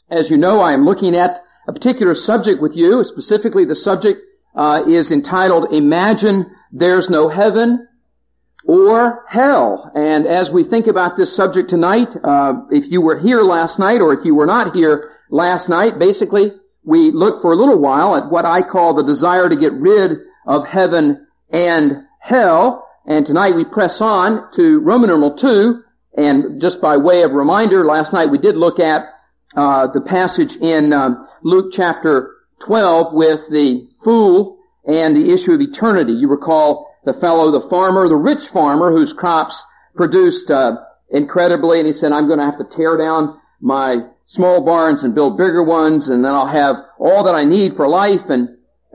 As you know, I am looking at a particular subject with you. Specifically, the subject is entitled, Imagine There's No Heaven or Hell. And as we think about this subject tonight, if you were here last night or if you were not here last night, basically, we looked for a little while at what I call the desire to get rid of heaven and hell. And tonight we press on to Roman numeral 2. And just by way of reminder, last night we did look at the passage in Luke chapter 12 with the fool and the issue of eternity. You recall the fellow, the farmer, the rich farmer whose crops produced incredibly, and he said, I'm going to have to tear down my small barns and build bigger ones, and then I'll have all that I need for life. And,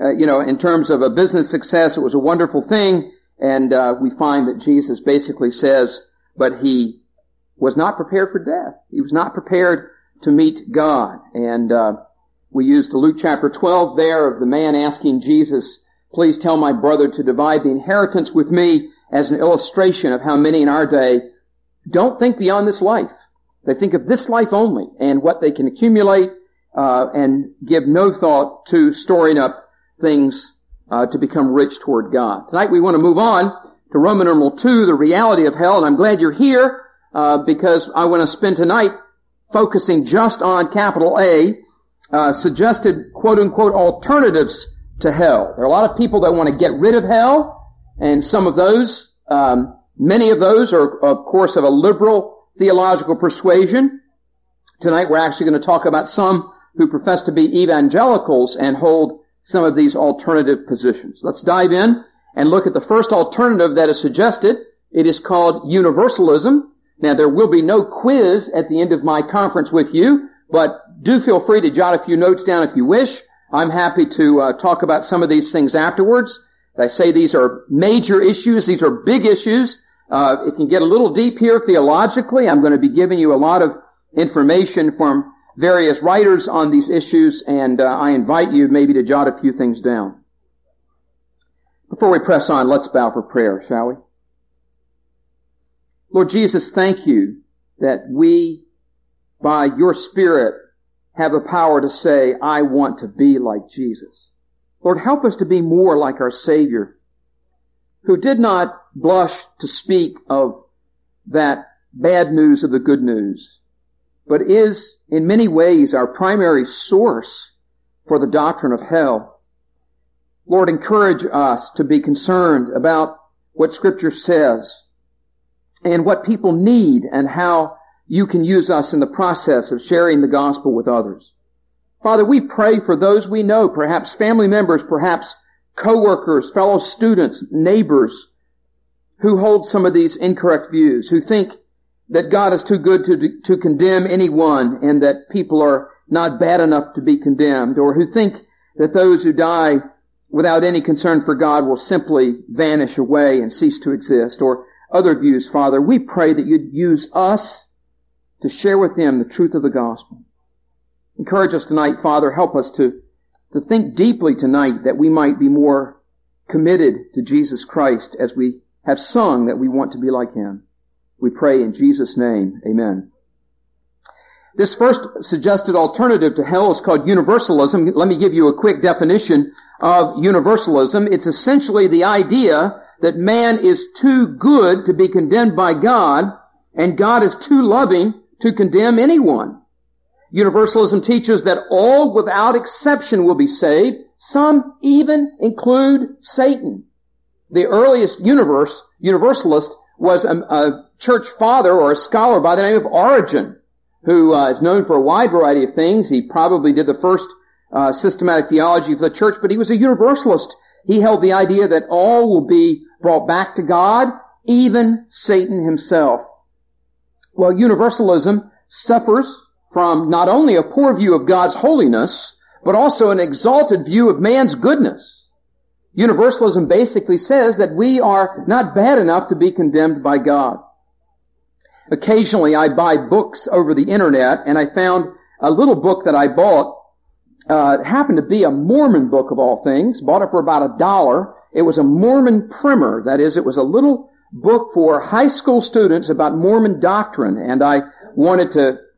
in terms of a business success, it was a wonderful thing. And we find that Jesus basically says, but he was not prepared for death. He was not prepared to meet God. And we used the Luke chapter 12 there of the man asking Jesus, please tell my brother to divide the inheritance with me, as an illustration of how many in our day don't think beyond this life. They think of this life only and what they can accumulate and give no thought to storing up things to become rich toward God. Tonight we want to move on to Roman numeral 2, the reality of hell. And I'm glad you're here because I want to spend tonight focusing just on capital A, suggested quote-unquote alternatives to hell. There are a lot of people that want to get rid of hell, and some of those, many of those are, of course, of a liberal theological persuasion. Tonight we're actually going to talk about some who profess to be evangelicals and hold some of these alternative positions. Let's dive in and look at the first alternative that is suggested. It is called universalism. Now, there will be no quiz at the end of my conference with you, but do feel free to jot a few notes down if you wish. I'm happy to talk about some of these things afterwards. I say these are major issues. These are big issues. It can get a little deep here theologically. I'm going to be giving you a lot of information from various writers on these issues, and I invite you maybe to jot a few things down. Before we press on, let's bow for prayer, shall we? Lord Jesus, thank you that we, by your Spirit, have the power to say, I want to be like Jesus. Lord, help us to be more like our Savior, who did not blush to speak of that bad news of the good news, but is in many ways our primary source for the doctrine of hell. Lord, encourage us to be concerned about what Scripture says and what people need and how you can use us in the process of sharing the gospel with others. Father, we pray for those we know, perhaps family members, perhaps co-workers, fellow students, neighbors, who hold some of these incorrect views, who think that God is too good to condemn anyone and that people are not bad enough to be condemned, or who think that those who die without any concern for God will simply vanish away and cease to exist, or other views. Father, we pray that you'd use us to share with them the truth of the gospel. Encourage us tonight, Father. Help us to think deeply tonight that we might be more committed to Jesus Christ as we have sung that we want to be like him. We pray in Jesus' name. Amen. This first suggested alternative to hell is called universalism. Let me give you a quick definition of universalism. It's essentially the idea that man is too good to be condemned by God, and God is too loving to condemn anyone. Universalism teaches that all without exception will be saved. Some even include Satan. The earliest universalist was a church father or a scholar by the name of Origen, who is known for a wide variety of things. He probably did the first systematic theology of the church, but he was a universalist. He held the idea that all will be brought back to God, even Satan himself. Well, universalism suffers from not only a poor view of God's holiness, but also an exalted view of man's goodness. Universalism basically says that we are not bad enough to be condemned by God. Occasionally I buy books over the internet, and I found a little book that I bought. It happened to be a Mormon book of all things. Bought it for about $1. It was a Mormon primer. That is, it was a little book for high school students about Mormon doctrine, and I wanted to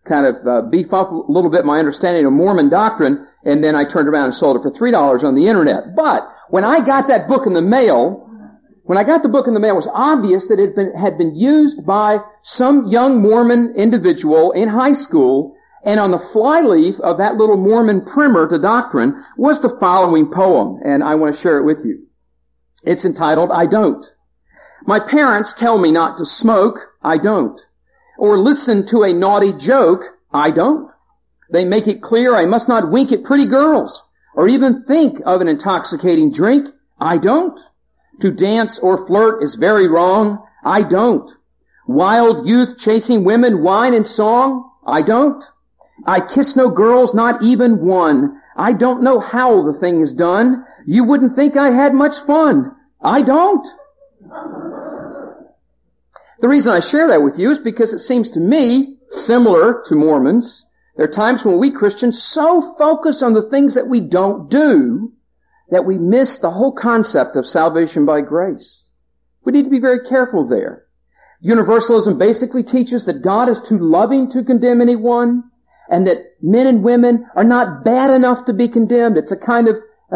kind of beef up a little bit my understanding of Mormon doctrine, and then I turned around and sold it for $3 on the internet. But when I got that book in the mail, it was obvious that it had been used by some young Mormon individual in high school, and on the flyleaf of that little Mormon primer to doctrine was the following poem, and I want to share it with you. It's entitled, I Don't. My parents tell me not to smoke, I don't. Or listen to a naughty joke, I don't. They make it clear I must not wink at pretty girls, or even think of an intoxicating drink, I don't. To dance or flirt is very wrong, I don't. Wild youth chasing women, wine and song, I don't. I kiss no girls, not even one. I don't know how the thing is done. You wouldn't think I had much fun. I don't. The reason I share that with you is because it seems to me similar to Mormons. There are times when we Christians so focus on the things that we don't do that we miss the whole concept of salvation by grace. We need to be very careful there. Universalism basically teaches that God is too loving to condemn anyone, and that men and women are not bad enough to be condemned. It's a kind of,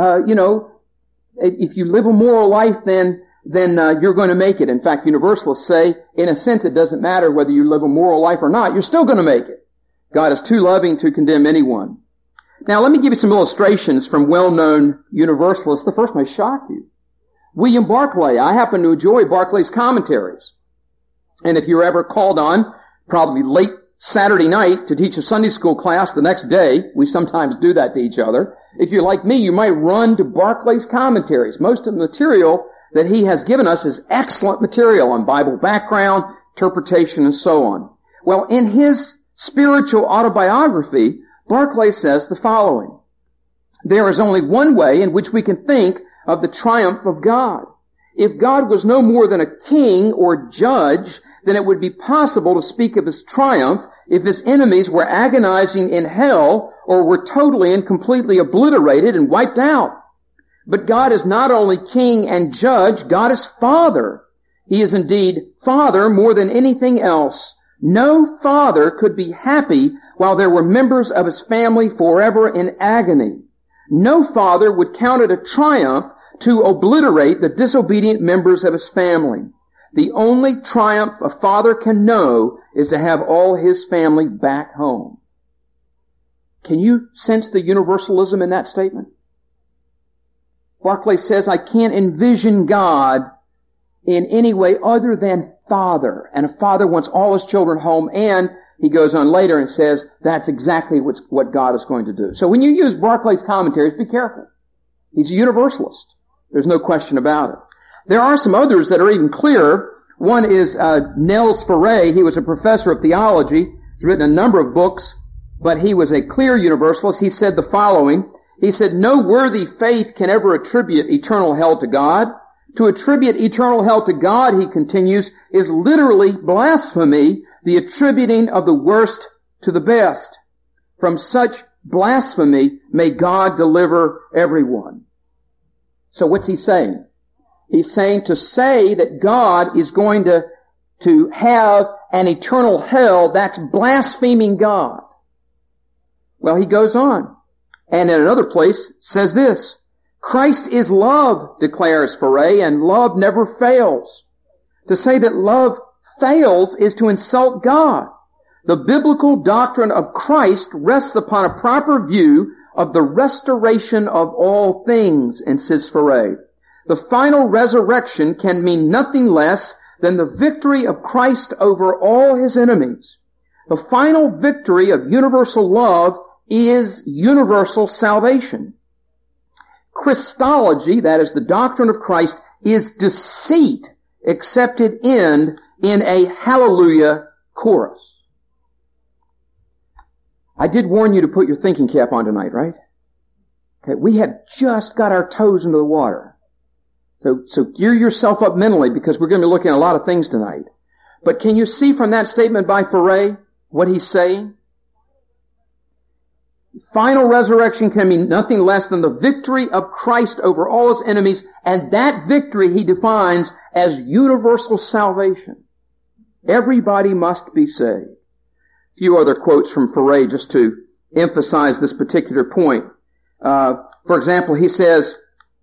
if you live a moral life, then you're going to make it. In fact, Universalists say, in a sense, it doesn't matter whether you live a moral life or not. You're still going to make it. God is too loving to condemn anyone. Now, let me give you some illustrations from well-known Universalists. The first may shock you. William Barclay. I happen to enjoy Barclay's commentaries. And if you're ever called on, probably late Saturday night, to teach a Sunday school class the next day, we sometimes do that to each other. If you're like me, you might run to Barclay's commentaries. Most of the material that he has given us is excellent material on Bible background, interpretation, and so on. Well, in his spiritual autobiography, Barclay says the following. There is only one way in which we can think of the triumph of God. If God was no more than a king or judge, then it would be possible to speak of his triumph if his enemies were agonizing in hell or were totally and completely obliterated and wiped out. But God is not only king and judge, God is Father. He is indeed Father more than anything else. No father could be happy while there were members of his family forever in agony. No father would count it a triumph to obliterate the disobedient members of his family. The only triumph a father can know is to have all his family back home. Can you sense the universalism in that statement? Barclay says, I can't envision God in any way other than Father. And a father wants all his children home, and he goes on later and says, that's exactly what God is going to do. So when you use Barclay's commentaries, be careful. He's a universalist. There's no question about it. There are some others that are even clearer. One is Nels Ferre. He was a professor of theology. He's written a number of books, but he was a clear universalist. He said the following. He said, no worthy faith can ever attribute eternal hell to God. To attribute eternal hell to God, he continues, is literally blasphemy, the attributing of the worst to the best. From such blasphemy, may God deliver everyone. So what's he saying? He's saying to say that God is going to have an eternal hell, that's blaspheming God. Well, he goes on, and in another place says this, Christ is love, declares Ferre, and love never fails. To say that love fails is to insult God. The biblical doctrine of Christ rests upon a proper view of the restoration of all things, insists Ferre. The final resurrection can mean nothing less than the victory of Christ over all his enemies. The final victory of universal love is universal salvation. Christology, that is the doctrine of Christ, is deceit accepted in a hallelujah chorus. I did warn you to put your thinking cap on tonight, right? Okay, we have just got our toes into the water. So gear yourself up mentally because we're going to be looking at a lot of things tonight. But can you see from that statement by Ferre what he's saying? Final resurrection can mean nothing less than the victory of Christ over all his enemies, and that victory he defines as universal salvation. Everybody must be saved. few other quotes from Foray just to emphasize this particular point. For example, he says,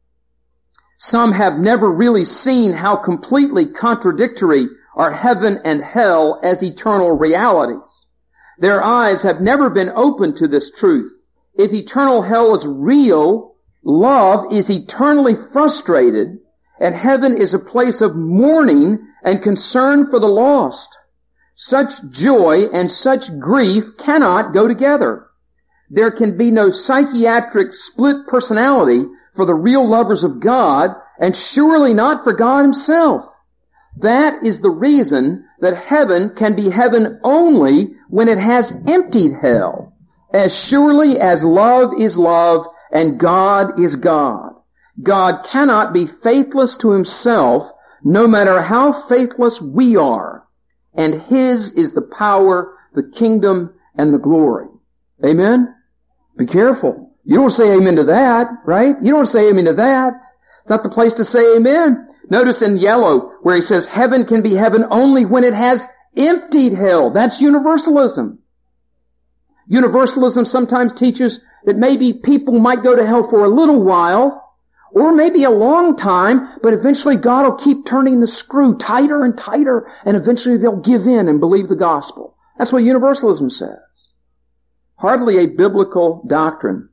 some have never really seen how completely contradictory are heaven and hell as eternal realities. Their eyes have never been open to this truth. If eternal hell is real, love is eternally frustrated, and heaven is a place of mourning and concern for the lost. Such joy and such grief cannot go together. There can be no psychiatric split personality for the real lovers of God, and surely not for God himself. That is the reason that heaven can be heaven only when it has emptied hell, as surely as love is love and God is God. God cannot be faithless to himself, no matter how faithless we are, and his is the power, the kingdom, and the glory. Amen? Be careful. You don't say amen to that, right? You don't say amen to that. It's not the place to say amen. Notice in yellow where he says heaven can be heaven only when it has emptied hell. That's universalism. Universalism sometimes teaches that maybe people might go to hell for a little while, or maybe a long time, but eventually God will keep turning the screw tighter and tighter, and eventually they'll give in and believe the gospel. That's what universalism says. Hardly a biblical doctrine.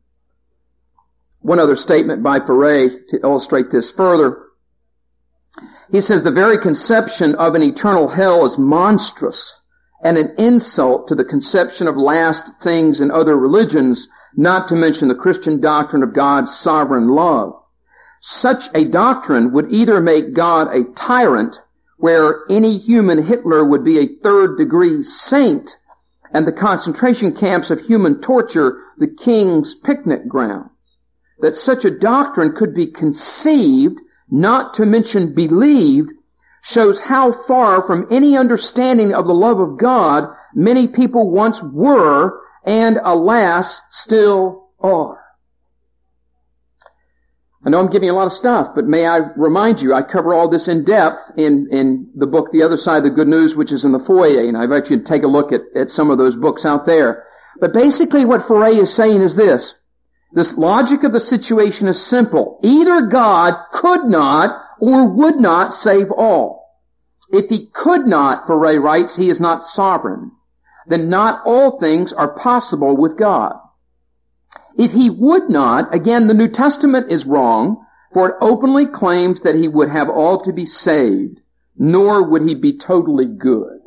One other statement by Foray to illustrate this further. He says the very conception of an eternal hell is monstrous and an insult to the conception of last things in other religions, not to mention the Christian doctrine of God's sovereign love. Such a doctrine would either make God a tyrant, where any human Hitler would be a third-degree saint, and the concentration camps of human torture the king's picnic grounds. That such a doctrine could be conceived, not to mention believed, shows how far from any understanding of the love of God many people once were, and alas, still are. I know I'm giving you a lot of stuff, but may I remind you, I cover all this in depth in the book, The Other Side of the Good News, which is in the foyer, and I invite you to take a look at some of those books out there. But basically what Foray is saying is this. This logic of the situation is simple. Either God could not or would not save all. If he could not, Foray writes, he is not sovereign. Then not all things are possible with God. If he would not, again, the New Testament is wrong, for it openly claims that he would have all to be saved, nor would he be totally good.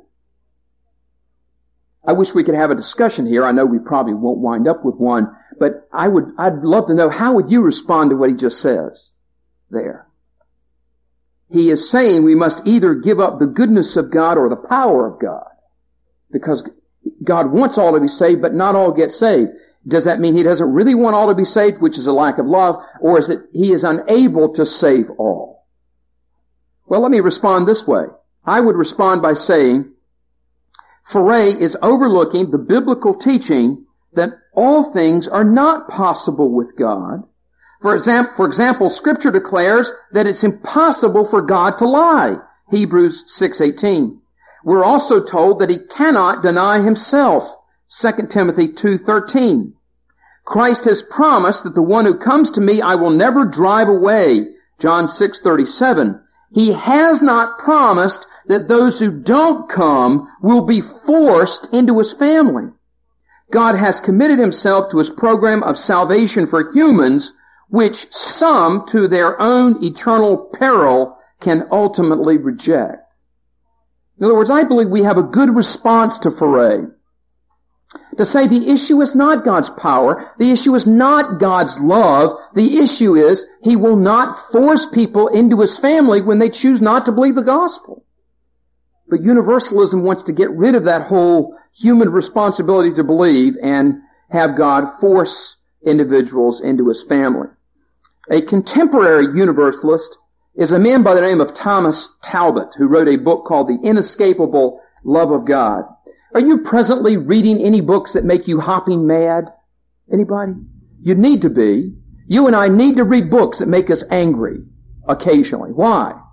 I wish we could have a discussion here. I know we probably won't wind up with one, but I'd love to know, how would you respond to what he just says there? He is saying we must either give up the goodness of God or the power of God, because God wants all to be saved, but not all get saved. Does that mean he doesn't really want all to be saved, which is a lack of love, or is it he is unable to save all? Well, let me respond this way. I would respond by saying, Foray is overlooking the biblical teaching that all things are not possible with God. For example, Scripture declares that it's impossible for God to lie. Hebrews 6:18. We're also told that he cannot deny himself. 2 Timothy 2:13. Christ has promised that the one who comes to me I will never drive away. John 6:37. He has not promised that those who don't come will be forced into his family. God has committed himself to his program of salvation for humans, which some, to their own eternal peril, can ultimately reject. In other words, I believe we have a good response to Foray. To say the issue is not God's power, the issue is not God's love, the issue is he will not force people into his family when they choose not to believe the gospel. But universalism wants to get rid of that whole human responsibility to believe and have God force individuals into his family. A contemporary universalist is a man by the name of Thomas Talbot, who wrote a book called The Inescapable Love of God. Are you presently reading any books that make you hopping mad? Anybody? You need to be. You and I need to read books that make us angry occasionally. Why?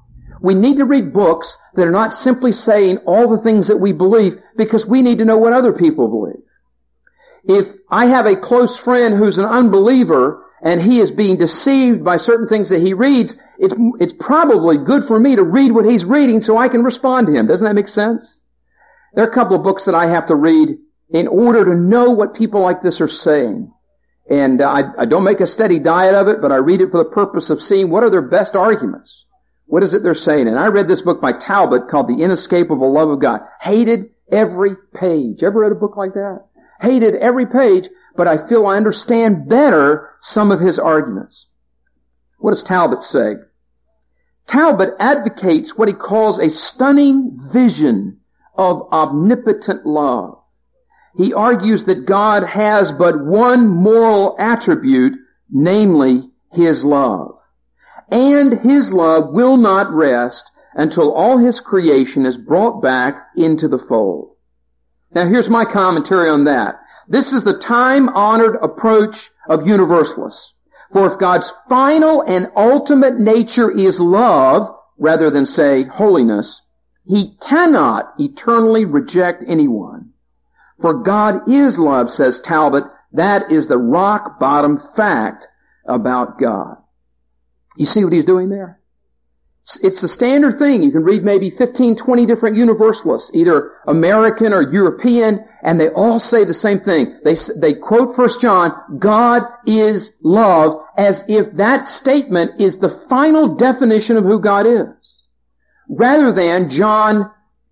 We need to read books that are not simply saying all the things that we believe, because we need to know what other people believe. If I have a close friend who's an unbeliever and he is being deceived by certain things that he reads, it's probably good for me to read what he's reading so I can respond to him. Doesn't that make sense? There are a couple of books that I have to read in order to know what people like this are saying. And I don't make a steady diet of it, but I read it for the purpose of seeing what are their best arguments. What is it they're saying? And I read this book by Talbot called The Inescapable Love of God. Hated every page. Ever read a book like that? Hated every page, but I feel I understand better some of his arguments. What does Talbot say? Talbot advocates what he calls a stunning vision of omnipotent love. He argues that God has but one moral attribute, namely His love. And His love will not rest until all His creation is brought back into the fold. Now here's my commentary on that. This is the time-honored approach of universalists. For if God's final and ultimate nature is love, rather than say holiness, He cannot eternally reject anyone. For God is love, says Talbot. That is the rock-bottom fact about God. You see what he's doing there? It's the standard thing. You can read maybe 15, 20 different universalists, either American or European, and they all say the same thing. They quote 1 John, God is love, as if that statement is the final definition of who God is. Rather than John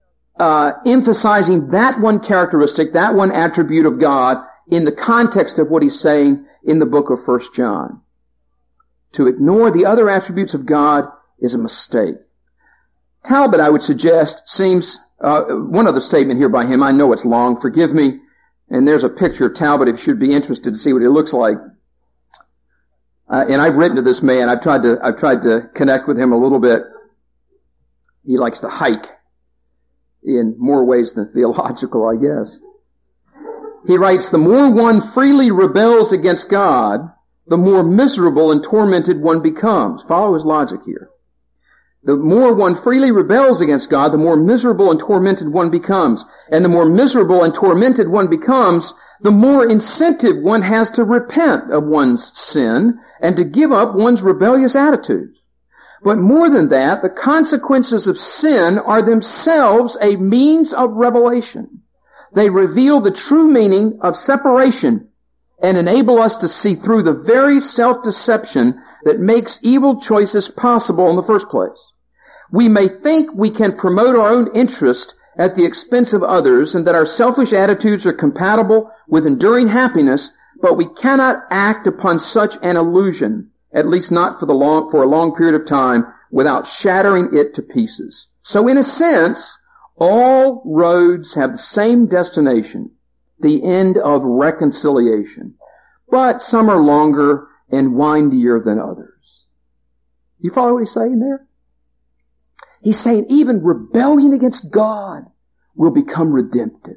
emphasizing that one characteristic, that one attribute of God in the context of what he's saying in the book of 1 John. To ignore the other attributes of God is a mistake. Talbot, I would suggest, seems, one other statement here by him, I know it's long, forgive me, and there's a picture of Talbot if you should be interested to see what he looks like. And I've written to this man, I've tried to connect with him a little bit. He likes to hike in more ways than theological, I guess. He writes, the more one freely rebels against God, the more miserable and tormented one becomes. Follow his logic here. The more one freely rebels against God, the more miserable and tormented one becomes. And the more miserable and tormented one becomes, the more incentive one has to repent of one's sin and to give up one's rebellious attitudes. But more than that, the consequences of sin are themselves a means of revelation. They reveal the true meaning of separation and enable us to see through the very self-deception that makes evil choices possible in the first place. We may think we can promote our own interest at the expense of others and that our selfish attitudes are compatible with enduring happiness, but we cannot act upon such an illusion, at least not for a long period of time, without shattering it to pieces. So in a sense, all roads have the same destination, the end of reconciliation. But some are longer and windier than others. You follow what he's saying there? He's saying even rebellion against God will become redemptive.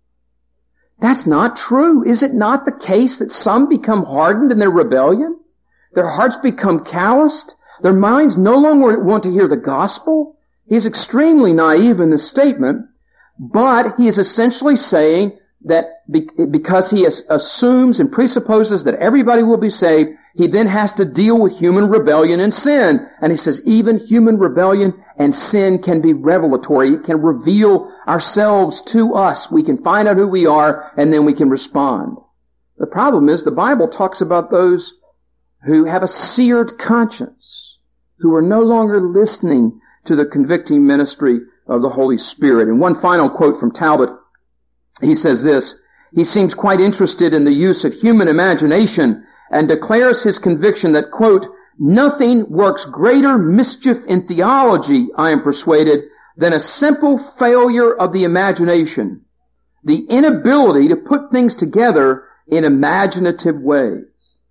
That's not true. Is it not the case that some become hardened in their rebellion? Their hearts become calloused. Their minds no longer want to hear the gospel. He's extremely naive in this statement, but he is essentially saying that because he assumes and presupposes that everybody will be saved, he then has to deal with human rebellion and sin. And he says even human rebellion and sin can be revelatory. It can reveal ourselves to us. We can find out who we are, and then we can respond. The problem is the Bible talks about those who have a seared conscience, who are no longer listening to the convicting ministry of the Holy Spirit. And one final quote from Talbot. He says this, he seems quite interested in the use of human imagination and declares his conviction that, quote, nothing works greater mischief in theology, I am persuaded, than a simple failure of the imagination, the inability to put things together in imaginative ways.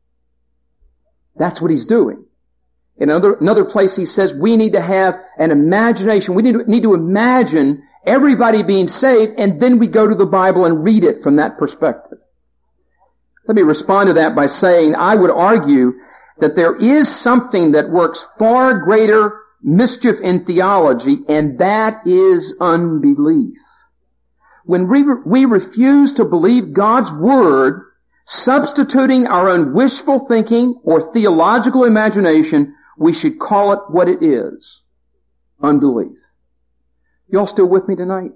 That's what he's doing. In another place he says we need to have an imagination. We need to imagine everybody being saved, and then we go to the Bible and read it from that perspective. Let me respond to that by saying I would argue that there is something that works far greater mischief in theology, and that is unbelief. When we refuse to believe God's Word, substituting our own wishful thinking or theological imagination, we should call it what it is: unbelief. Y'all still with me tonight?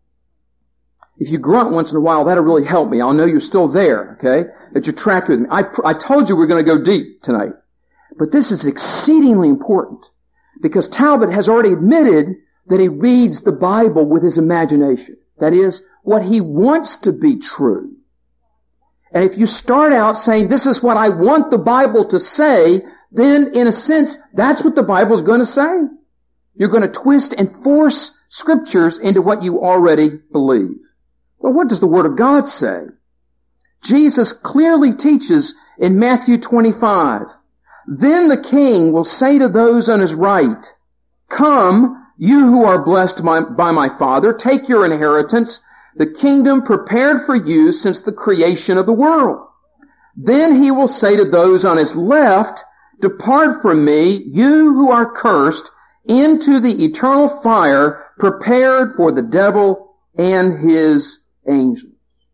If you grunt once in a while, that'll really help me. I'll know you're still there, okay? That you're tracking with me. I told you we're going to go deep tonight. But this is exceedingly important because Talbot has already admitted that he reads the Bible with his imagination. That is, what he wants to be true. And if you start out saying, this is what I want the Bible to say, then in a sense, that's what the Bible is going to say. You're going to twist and force Scriptures into what you already believe. Well, what does the Word of God say? Jesus clearly teaches in Matthew 25, "Then the king will say to those on his right, 'Come, you who are blessed by my Father, take your inheritance, the kingdom prepared for you since the creation of the world.' Then he will say to those on his left, 'Depart from me, you who are cursed, into the eternal fire prepared for the devil and his angels.'"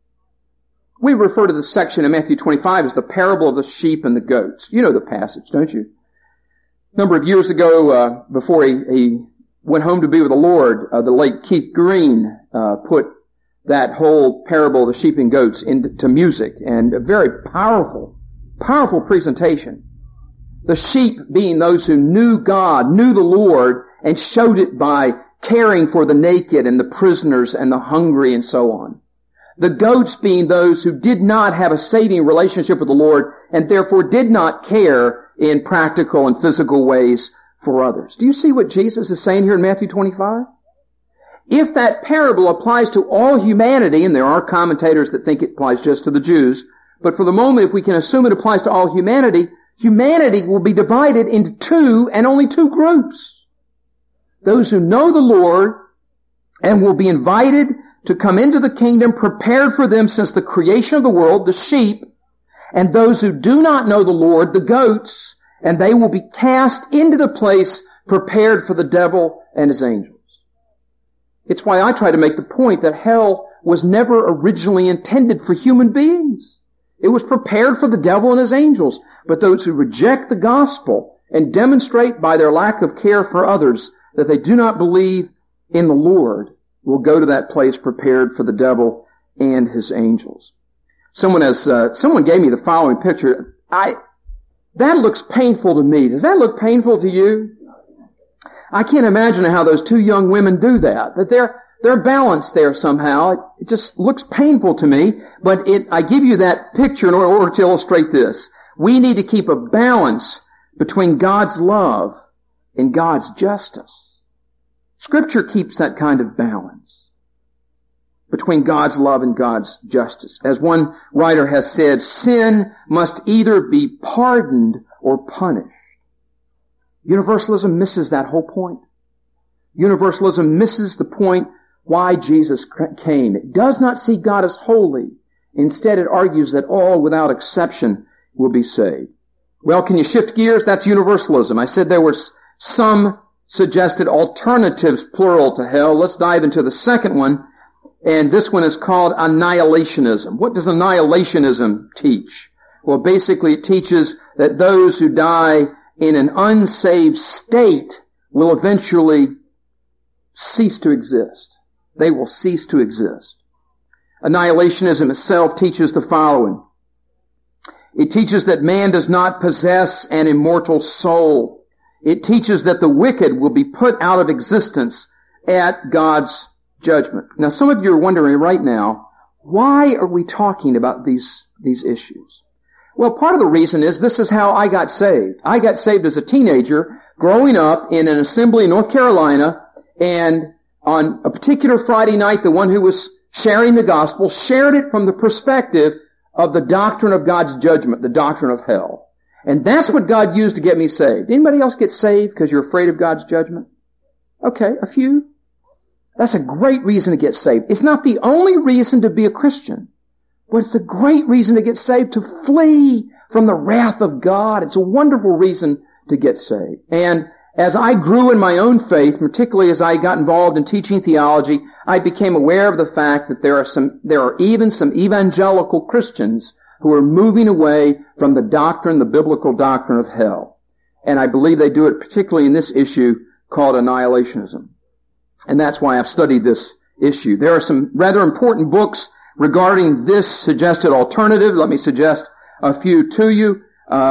We refer to this section in Matthew 25 as the parable of the sheep and the goats. You know the passage, don't you? A number of years ago, before he went home to be with the Lord, the late Keith Green put that whole parable of the sheep and goats into music, and a very powerful presentation. The sheep being those who knew God, knew the Lord, and showed it by caring for the naked and the prisoners and the hungry and so on. The goats being those who did not have a saving relationship with the Lord and therefore did not care in practical and physical ways for others. Do you see what Jesus is saying here in Matthew 25? If that parable applies to all humanity, and there are commentators that think it applies just to the Jews, but for the moment, if we can assume it applies to all humanity, humanity will be divided into two and only two groups. Those who know the Lord and will be invited to come into the kingdom prepared for them since the creation of the world, the sheep, and those who do not know the Lord, the goats, and they will be cast into the place prepared for the devil and his angels. It's why I try to make the point that hell was never originally intended for human beings. It was prepared for the devil and his angels. But those who reject the gospel and demonstrate by their lack of care for others that they do not believe in the Lord will go to that place prepared for the devil and his angels. Someone gave me the following picture. That looks painful to me. Does that look painful to you? I can't imagine how those two young women do that, but they're balanced there somehow. It just looks painful to me, but I give you that picture in order to illustrate this. We need to keep a balance between God's love and God's justice. Scripture keeps that kind of balance between God's love and God's justice. As one writer has said, sin must either be pardoned or punished. Universalism misses that whole point. Universalism misses the point why Jesus came. It does not see God as holy. Instead, it argues that all, without exception, will be saved. Well, can you shift gears? That's universalism. I said there were some suggested alternatives, plural, to hell. Let's dive into the second one. And this one is called annihilationism. What does annihilationism teach? Well, basically it teaches that those who die in an unsaved state will eventually cease to exist. They will cease to exist. Annihilationism itself teaches the following. It teaches that man does not possess an immortal soul. It teaches that the wicked will be put out of existence at God's judgment. Now, some of you are wondering right now, why are we talking about these issues? Well, part of the reason is this is how I got saved. I got saved as a teenager, growing up in an assembly in North Carolina, and on a particular Friday night, the one who was sharing the gospel shared it from the perspective of the doctrine of God's judgment, the doctrine of hell. And that's what God used to get me saved. Anybody else get saved because you're afraid of God's judgment? Okay, a few. That's a great reason to get saved. It's not the only reason to be a Christian, but it's a great reason to get saved, to flee from the wrath of God. It's a wonderful reason to get saved. And As I grew in my own faith, particularly as I got involved in teaching theology, I became aware of the fact that there are even some evangelical Christians who are moving away from the biblical doctrine of hell. And I believe they do it particularly in this issue called annihilationism. And that's why I've studied this issue. There are some rather important books regarding this suggested alternative. Let me suggest a few to you.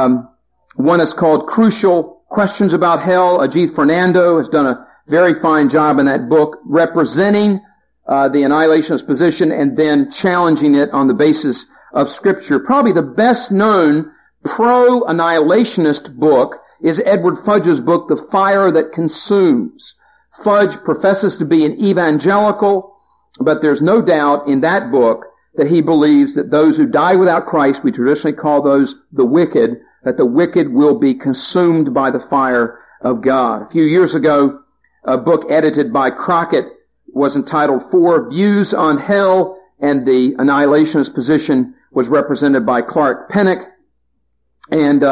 One is called Crucial Questions About Hell. Ajit Fernando has done a very fine job in that book representing the annihilationist position and then challenging it on the basis of Scripture. Probably the best known pro-annihilationist book is Edward Fudge's book, The Fire That Consumes. Fudge professes to be an evangelical, but there's no doubt in that book that he believes that those who die without Christ, we traditionally call those the wicked, that the wicked will be consumed by the fire of God. A few years ago, a book edited by Crockett was entitled Four Views on Hell, and the annihilationist position was represented by Clark Pinnock. And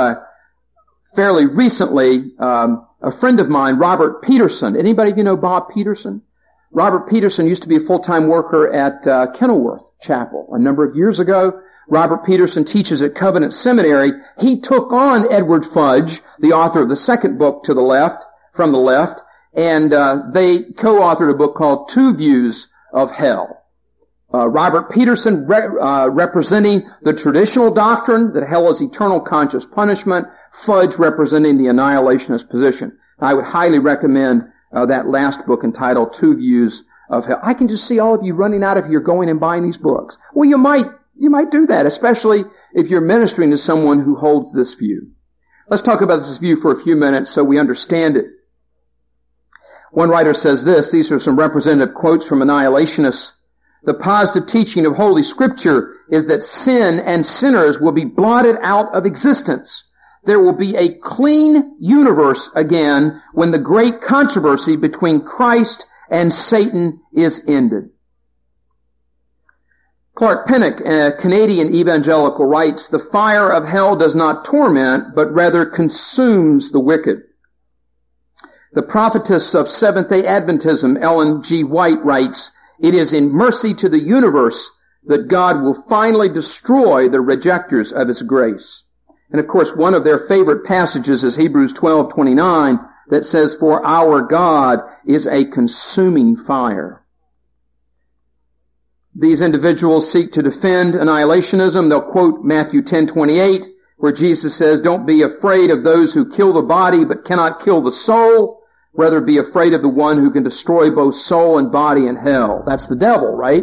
fairly recently, a friend of mine, Robert Peterson. Anybody of you know Bob Peterson? Robert Peterson used to be a full-time worker at Kenilworth Chapel a number of years ago. Robert Peterson teaches at Covenant Seminary. He took on Edward Fudge, the author of the second book from the left, and they co-authored a book called Two Views of Hell. Robert Peterson representing the traditional doctrine that hell is eternal conscious punishment, Fudge representing the annihilationist position. I would highly recommend that last book entitled Two Views of Hell. I can just see all of you running out of here going and buying these books. Well, you might do that, especially if you're ministering to someone who holds this view. Let's talk about this view for a few minutes so we understand it. One writer says this, these are some representative quotes from annihilationists. The positive teaching of Holy Scripture is that sin and sinners will be blotted out of existence. There will be a clean universe again when the great controversy between Christ and Satan is ended. Clark Pinnock, a Canadian evangelical, writes, the fire of hell does not torment, but rather consumes the wicked. The prophetess of Seventh-day Adventism, Ellen G. White, writes, it is in mercy to the universe that God will finally destroy the rejectors of His grace. And of course, one of their favorite passages is Hebrews 12:29 that says, for our God is a consuming fire. These individuals seek to defend annihilationism. They'll quote Matthew 10:28, where Jesus says, don't be afraid of those who kill the body but cannot kill the soul. Rather be afraid of the one who can destroy both soul and body in hell. That's the devil, right?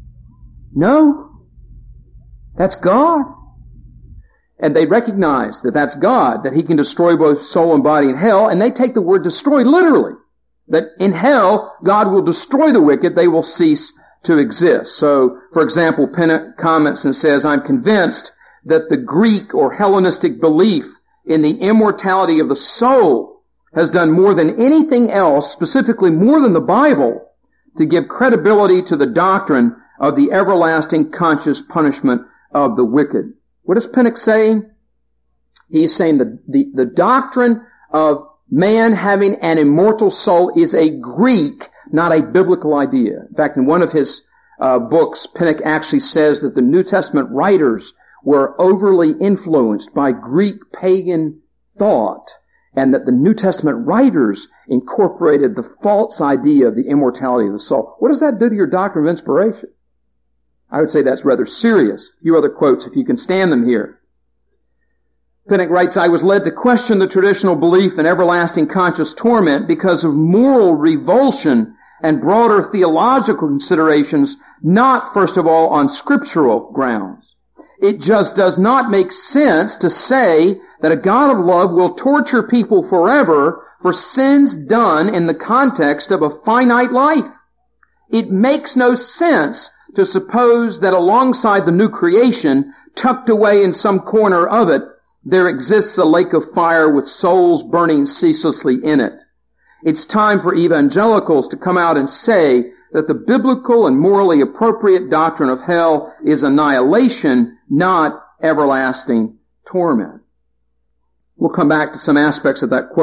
No. That's God. And they recognize that that's God, that He can destroy both soul and body in hell, and they take the word destroy literally. That in hell, God will destroy the wicked, they will cease to exist. So, for example, Pinnock comments and says, I'm convinced that the Greek or Hellenistic belief in the immortality of the soul has done more than anything else, specifically more than the Bible, to give credibility to the doctrine of the everlasting conscious punishment of the wicked. What is Pinnock saying? He's saying that the doctrine of man having an immortal soul is a Greek, not a biblical idea. In fact, in one of his books, Pinnock actually says that the New Testament writers were overly influenced by Greek pagan thought, and that the New Testament writers incorporated the false idea of the immortality of the soul. What does that do to your doctrine of inspiration? I would say that's rather serious. A few other quotes, if you can stand them here. Pinnock writes, I was led to question the traditional belief in everlasting conscious torment because of moral revulsion and broader theological considerations, not, first of all, on scriptural grounds. It just does not make sense to say that a God of love will torture people forever for sins done in the context of a finite life. It makes no sense to suppose that alongside the new creation, tucked away in some corner of it, there exists a lake of fire with souls burning ceaselessly in it. It's time for evangelicals to come out and say that the biblical and morally appropriate doctrine of hell is annihilation, not everlasting torment. We'll come back to some aspects of that quote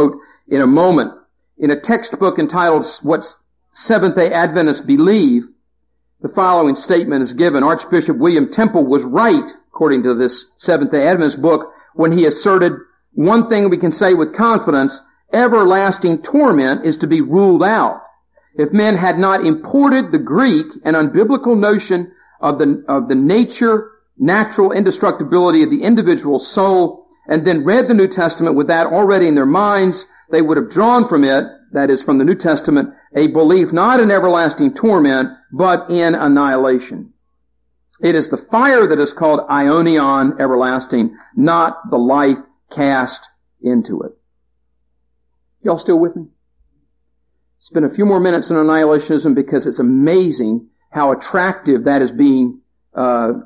in a moment. In a textbook entitled What Seventh-day Adventists Believe, the following statement is given. Archbishop William Temple was right, according to this Seventh-day Adventist book, when he asserted, one thing we can say with confidence, everlasting torment is to be ruled out. If men had not imported the Greek and unbiblical notion of the natural indestructibility of the individual soul, and then read the New Testament with that already in their minds, they would have drawn from it, that is from the New Testament, a belief not in everlasting torment, but in annihilation. It is the fire that is called aionion, everlasting, not the life cast into it. Y'all still with me? Spend a few more minutes on annihilationism because it's amazing how attractive that is being, how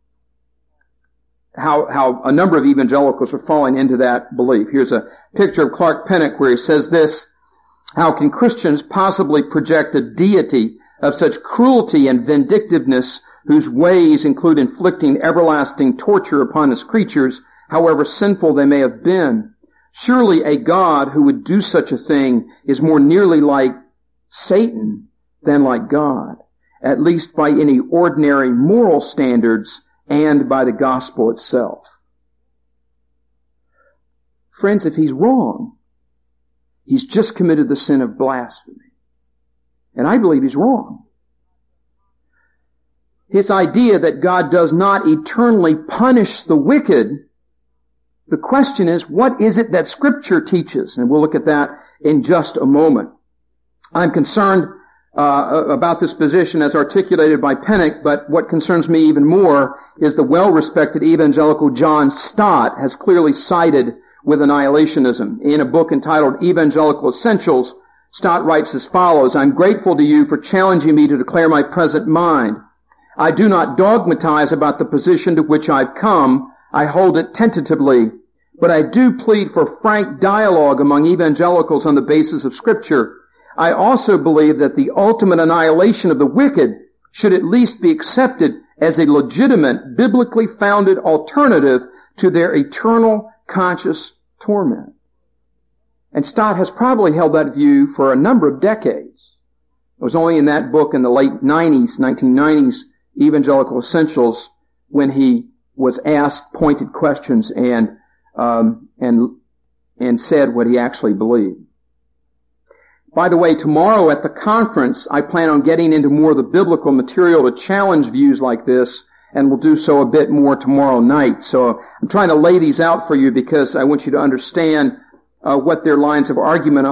a number of evangelicals are falling into that belief. Here's a picture of Clark Pennock where he says this, how can Christians possibly project a deity of such cruelty and vindictiveness whose ways include inflicting everlasting torture upon his creatures, however sinful they may have been? Surely a God who would do such a thing is more nearly like Satan than like God, at least by any ordinary moral standards and by the gospel itself. Friends, if he's wrong, he's just committed the sin of blasphemy. And I believe he's wrong. His idea that God does not eternally punish the wicked, the question is, what is it that Scripture teaches? And we'll look at that in just a moment. I'm concerned about this position as articulated by Pennock, but what concerns me even more is the well-respected evangelical John Stott has clearly sided with annihilationism. In a book entitled Evangelical Essentials, Stott writes as follows, I'm grateful to you for challenging me to declare my present mind. I do not dogmatize about the position to which I've come. I hold it tentatively. But I do plead for frank dialogue among evangelicals on the basis of Scripture. I also believe that the ultimate annihilation of the wicked should at least be accepted as a legitimate, biblically founded alternative to their eternal conscious torment. And Stott has probably held that view for a number of decades. It was only in that book in the late 1990s, Evangelical Essentials, when he was asked pointed questions and said what he actually believed. By the way, tomorrow at the conference, I plan on getting into more of the biblical material to challenge views like this, and we'll do so a bit more tomorrow night. So I'm trying to lay these out for you because I want you to understand what their lines of argument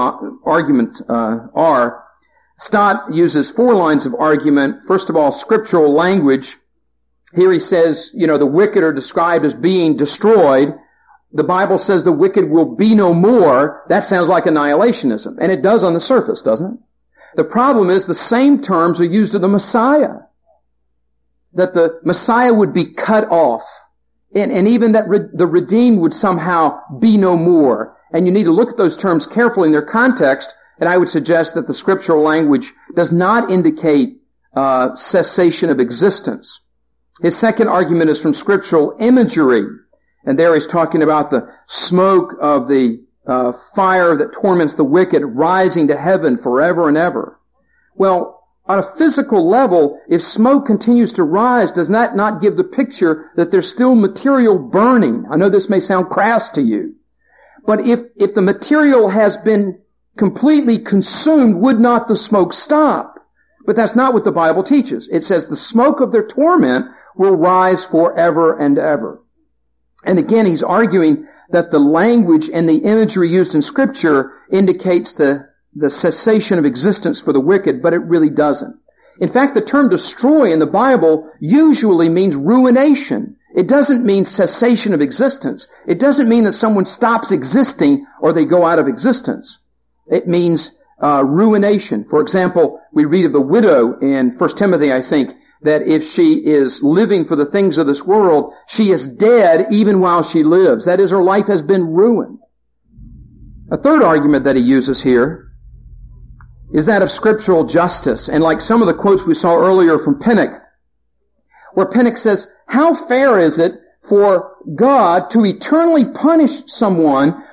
are. Stott uses 4 lines of argument. First of all, scriptural language. Here he says, the wicked are described as being destroyed. The Bible says the wicked will be no more. That sounds like annihilationism. And it does on the surface, doesn't it? The problem is the same terms are used of the Messiah. That the Messiah would be cut off. And even that the redeemed would somehow be no more. And you need to look at those terms carefully in their context. And I would suggest that the scriptural language does not indicate cessation of existence. His second argument is from scriptural imagery. And there he's talking about the smoke of the fire that torments the wicked rising to heaven forever and ever. Well, on a physical level, if smoke continues to rise, does that not give the picture that there's still material burning? I know this may sound crass to you. But if the material has been completely consumed, would not the smoke stop? But that's not what the Bible teaches. It says the smoke of their torment will rise forever and ever. And again, he's arguing that the language and the imagery used in Scripture indicates the cessation of existence for the wicked, but it really doesn't. In fact, the term destroy in the Bible usually means ruination. It doesn't mean cessation of existence. It doesn't mean that someone stops existing or they go out of existence. It means ruination. For example, we read of a widow in 1 Timothy, I think, that if she is living for the things of this world, she is dead even while she lives. That is, her life has been ruined. A third argument that he uses here is that of scriptural justice. And like some of the quotes we saw earlier from Pennock, where Pennock says, how fair is it for God to eternally punish someone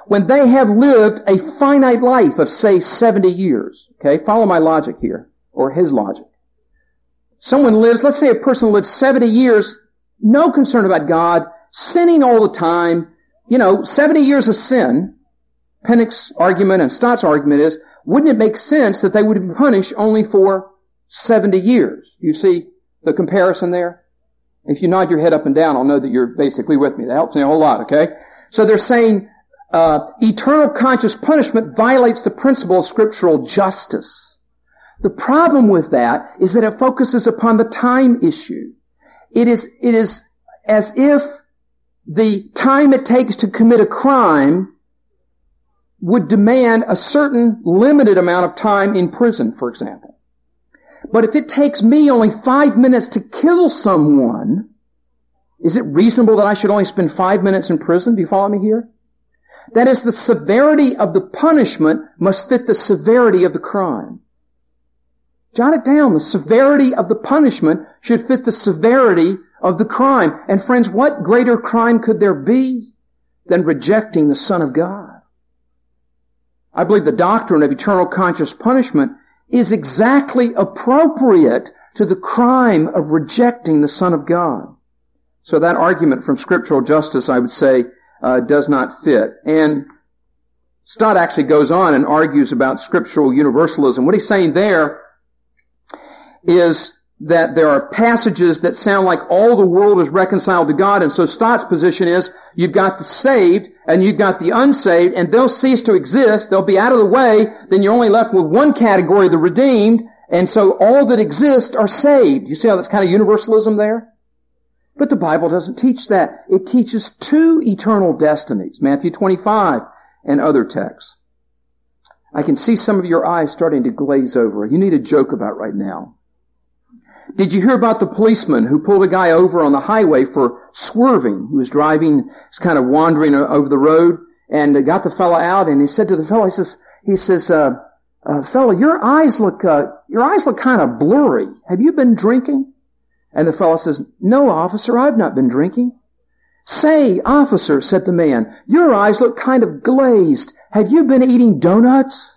when they have lived a finite life of, say, 70 years. Okay, follow my logic here, or his logic. Someone lives, let's say a person lives 70 years, no concern about God, sinning all the time, 70 years of sin. Pennock's argument and Stott's argument is, wouldn't it make sense that they would be punished only for 70 years? You see the comparison there? If you nod your head up and down, I'll know that you're basically with me. That helps me a whole lot, okay? So they're saying eternal conscious punishment violates the principle of scriptural justice. The problem with that is that it focuses upon the time issue. It is as if the time it takes to commit a crime would demand a certain limited amount of time in prison, for example. But if it takes me only 5 minutes to kill someone, is it reasonable that I should only spend 5 minutes in prison? Do you follow me here? That is, the severity of the punishment must fit the severity of the crime. Jot it down. The severity of the punishment should fit the severity of the crime. And friends, what greater crime could there be than rejecting the Son of God? I believe the doctrine of eternal conscious punishment is exactly appropriate to the crime of rejecting the Son of God. So that argument from scriptural justice, I would say, does not fit. And Stott actually goes on and argues about scriptural universalism. What he's saying there is that there are passages that sound like all the world is reconciled to God, and so Stott's position is you've got the saved and you've got the unsaved, and they'll cease to exist, they'll be out of the way, then you're only left with one category, the redeemed, and so all that exist are saved. You see how that's kind of universalism there? But the Bible doesn't teach that. It teaches two eternal destinies, Matthew 25 and other texts. I can see some of your eyes starting to glaze over. You need a joke about right now. Did you hear about the policeman who pulled a guy over on the highway for swerving? He was driving, was kind of wandering over the road, and got the fellow out, and he said to the fellow, he says, fella, your eyes look kind of blurry. Have you been drinking? And the fellow says, no, officer, I've not been drinking. Say, officer, said the man, your eyes look kind of glazed. Have you been eating donuts?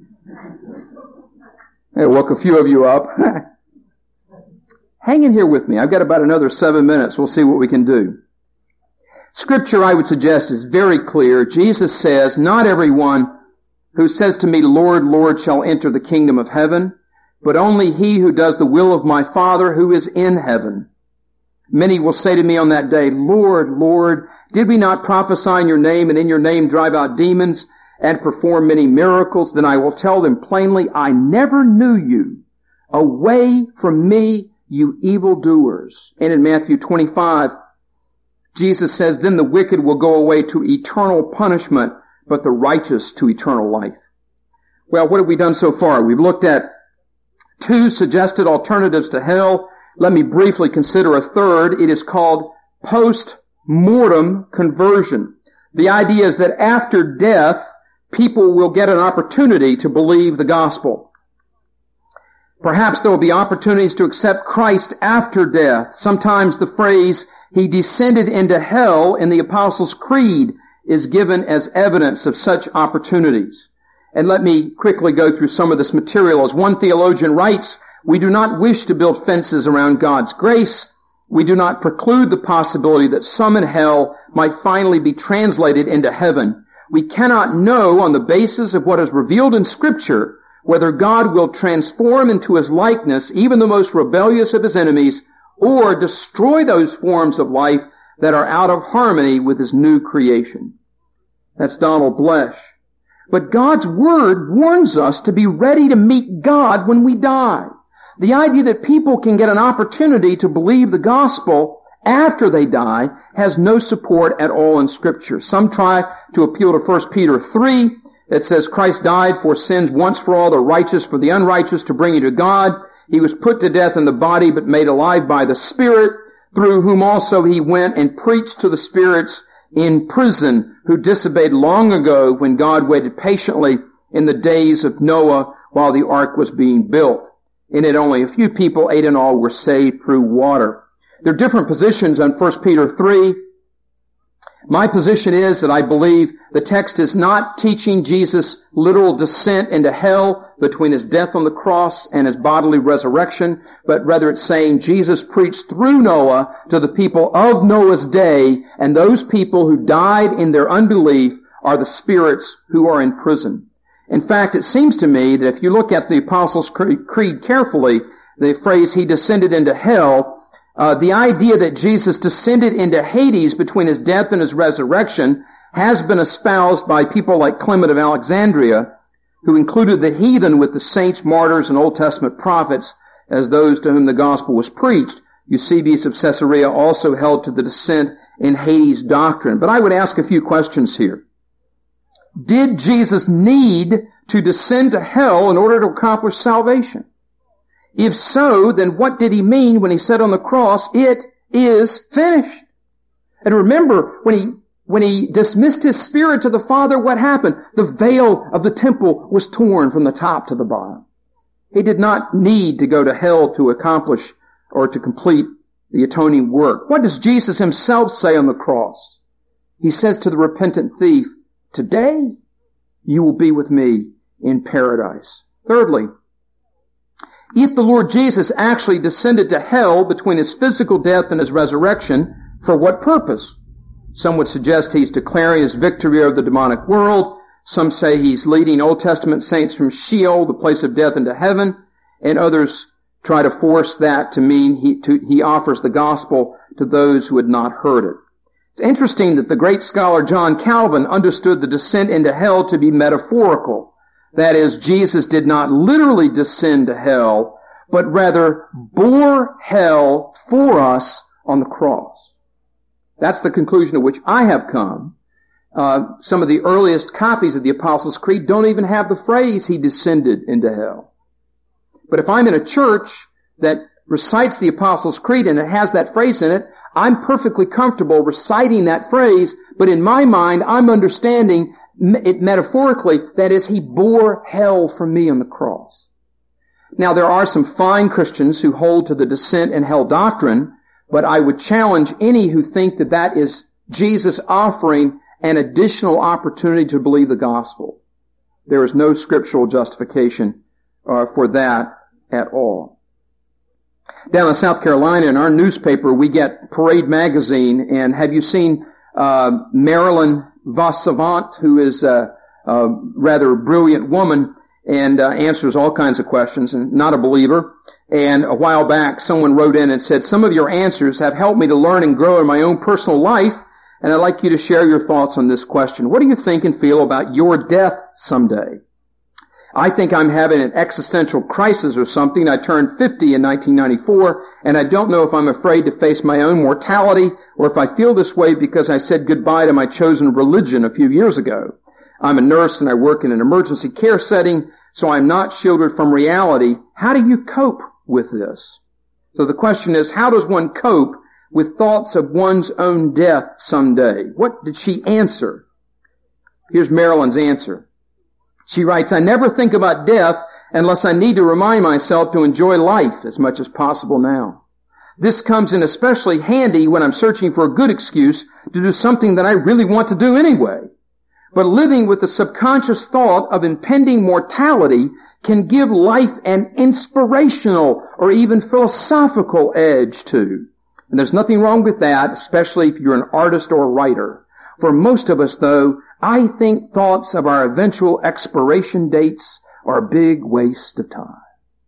It woke a few of you up. Hang in here with me. I've got about another 7 minutes. We'll see what we can do. Scripture, I would suggest, is very clear. Jesus says, not everyone who says to me, Lord, Lord, shall enter the kingdom of heaven, but only he who does the will of my Father who is in heaven. Many will say to me on that day, Lord, Lord, did we not prophesy in your name and in your name drive out demons and perform many miracles? Then I will tell them plainly, I never knew you. Away from me, you evildoers. And in Matthew 25, Jesus says, then the wicked will go away to eternal punishment, but the righteous to eternal life. Well, what have we done so far? We've looked at two suggested alternatives to hell. Let me briefly consider a third. It is called post-mortem conversion. The idea is that after death, people will get an opportunity to believe the gospel. Perhaps there will be opportunities to accept Christ after death. Sometimes the phrase, he descended into hell in the Apostles' Creed is given as evidence of such opportunities. And let me quickly go through some of this material. As one theologian writes, we do not wish to build fences around God's grace. We do not preclude the possibility that some in hell might finally be translated into heaven. We cannot know on the basis of what is revealed in Scripture whether God will transform into his likeness even the most rebellious of his enemies, or destroy those forms of life that are out of harmony with his new creation. That's Donald Blesh. But God's Word warns us to be ready to meet God when we die. The idea that people can get an opportunity to believe the gospel after they die has no support at all in Scripture. Some try to appeal to 1 Peter 3. It says, Christ died for sins once for all, the righteous for the unrighteous, to bring you to God. He was put to death in the body, but made alive by the Spirit, through whom also he went and preached to the spirits in prison, who disobeyed long ago when God waited patiently in the days of Noah while the ark was being built. In it only a few people, 8 in all, were saved through water. There are different positions on 1 Peter 3. My position is that I believe the text is not teaching Jesus' literal descent into hell between his death on the cross and his bodily resurrection, but rather it's saying Jesus preached through Noah to the people of Noah's day, and those people who died in their unbelief are the spirits who are in prison. In fact, it seems to me that if you look at the Apostles' Creed carefully, the phrase, he descended into hell, the idea that Jesus descended into Hades between his death and his resurrection has been espoused by people like Clement of Alexandria, who included the heathen with the saints, martyrs, and Old Testament prophets as those to whom the gospel was preached. Eusebius of Caesarea also held to the descent in Hades doctrine. But I would ask a few questions here. Did Jesus need to descend to hell in order to accomplish salvation? If so, then what did he mean when he said on the cross, it is finished? And remember, when he dismissed his spirit to the Father, what happened? The veil of the temple was torn from the top to the bottom. He did not need to go to hell to accomplish or to complete the atoning work. What does Jesus himself say on the cross? He says to the repentant thief, today you will be with me in paradise. Thirdly, if the Lord Jesus actually descended to hell between his physical death and his resurrection, for what purpose? Some would suggest he's declaring his victory over the demonic world. Some say he's leading Old Testament saints from Sheol, the place of death, into heaven. And others try to force that to mean he offers the gospel to those who had not heard it. It's interesting that the great scholar John Calvin understood the descent into hell to be metaphorical. That is, Jesus did not literally descend to hell, but rather bore hell for us on the cross. That's the conclusion to which I have come. Some of the earliest copies of the Apostles' Creed don't even have the phrase, he descended into hell. But if I'm in a church that recites the Apostles' Creed and it has that phrase in it, I'm perfectly comfortable reciting that phrase, but in my mind, I'm understanding it metaphorically, that is, he bore hell for me on the cross. Now, there are some fine Christians who hold to the descent and hell doctrine, but I would challenge any who think that that is Jesus offering an additional opportunity to believe the gospel. There is no scriptural justification for that at all. Down in South Carolina, in our newspaper, we get Parade Magazine, and have you seen Marilyn Vassavant, who is a rather brilliant woman and answers all kinds of questions, and not a believer. And a while back, someone wrote in and said, some of your answers have helped me to learn and grow in my own personal life, and I'd like you to share your thoughts on this question. What do you think and feel about your death someday? I think I'm having an existential crisis or something. I turned 50 in 1994, and I don't know if I'm afraid to face my own mortality or if I feel this way because I said goodbye to my chosen religion a few years ago. I'm a nurse and I work in an emergency care setting, so I'm not shielded from reality. How do you cope with this? So the question is, how does one cope with thoughts of one's own death someday? What did she answer? Here's Marilyn's answer. She writes, I never think about death unless I need to remind myself to enjoy life as much as possible now. This comes in especially handy when I'm searching for a good excuse to do something that I really want to do anyway. But living with the subconscious thought of impending mortality can give life an inspirational or even philosophical edge too. And there's nothing wrong with that, especially if you're an artist or a writer. For most of us, though, I think thoughts of our eventual expiration dates are a big waste of time.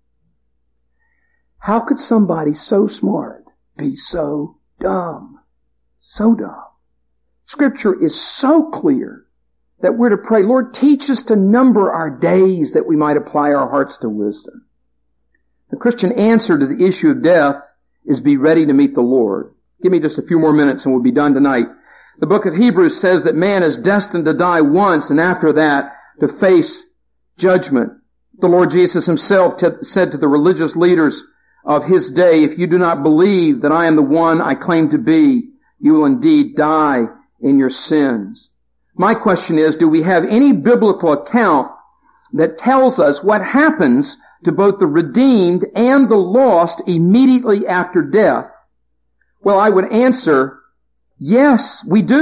How could somebody so smart be so dumb? So dumb. Scripture is so clear that we're to pray, Lord, teach us to number our days that we might apply our hearts to wisdom. The Christian answer to the issue of death is be ready to meet the Lord. Give me just a few more minutes and we'll be done tonight. The book of Hebrews says that man is destined to die once and after that to face judgment. The Lord Jesus himself said to the religious leaders of his day, if you do not believe that I am the one I claim to be, you will indeed die in your sins. My question is, do we have any biblical account that tells us what happens to both the redeemed and the lost immediately after death? Well, I would answer, yes, we do.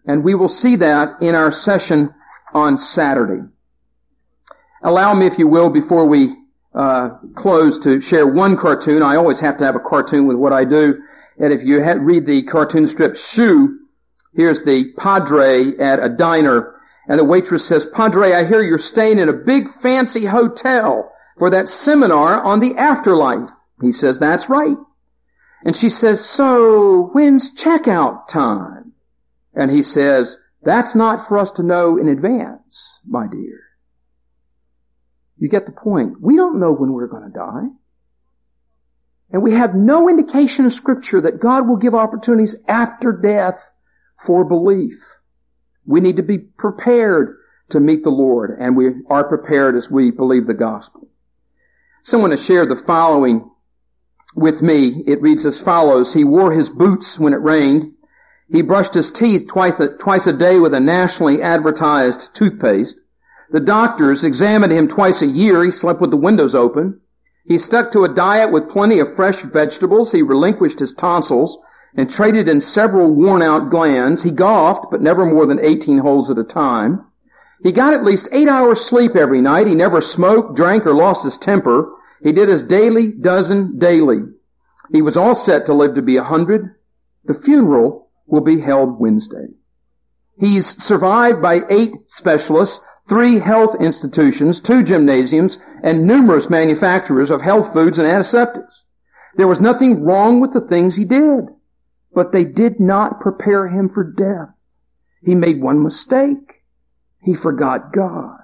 And we will see that in our session on Saturday. Allow me, if you will, before we close, to share one cartoon. I always have to have a cartoon with what I do. And if you read the cartoon strip Shoe, here's the padre at a diner. And the waitress says, "Padre, I hear you're staying in a big fancy hotel for that seminar on the afterlife." He says, "That's right." And she says, "So, when's checkout time?" And he says, "That's not for us to know in advance, my dear." You get the point. We don't know when we're going to die. And we have no indication in Scripture that God will give opportunities after death for belief. We need to be prepared to meet the Lord, and we are prepared as we believe the gospel. Someone has shared the following with me. It reads as follows: "He wore his boots when it rained. He brushed his teeth twice a day with a nationally advertised toothpaste. The doctors examined him twice a year. He slept with the windows open. He stuck to a diet with plenty of fresh vegetables. He relinquished his tonsils and traded in several worn-out glands. He golfed, but never more than 18 holes at a time. He got at least 8 hours sleep every night. He never smoked, drank, or lost his temper. He did his daily dozen daily. He was all set to live to be 100. The funeral will be held Wednesday. He's survived by 8 specialists, 3 health institutions, 2 gymnasiums, and numerous manufacturers of health foods and antiseptics. There was nothing wrong with the things he did, but they did not prepare him for death. He made one mistake. He forgot God.